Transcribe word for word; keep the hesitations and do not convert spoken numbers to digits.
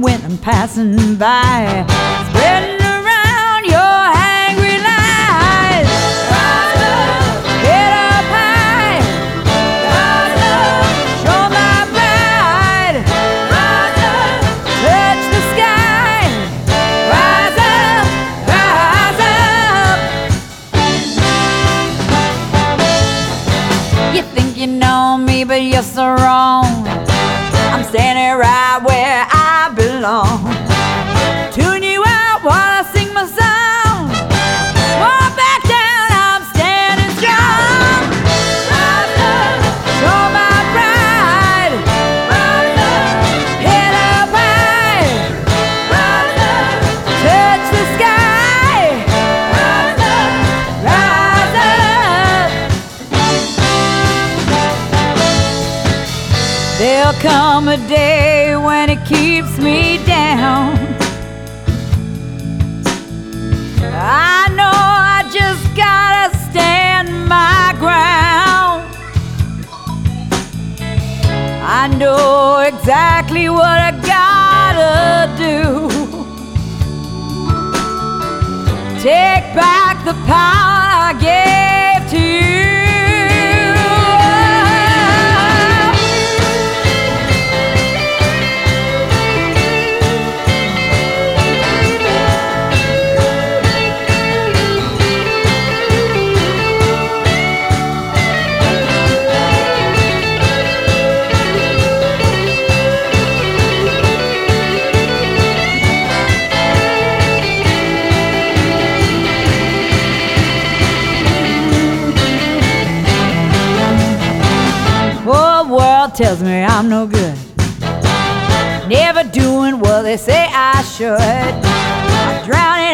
when I'm passing by, spreading around your angry lies. Rise up, get up high. Rise up, show my pride. Rise up, touch the sky. Rise up, rise up. You think you know me, but you're so wrong. I'm standing right where I belong. Tune you out while I sing my song. Won't back down, I'm standing strong. Rise up, show my pride. Rise up, head up high. Rise up, touch the sky. Rise up, rise up. There'll come a day when it keeps me down. I know I just gotta stand my ground. I know exactly what I gotta do. Take back the power I gave to you. Tells me I'm no good, never doing what they say I should. I'm drowning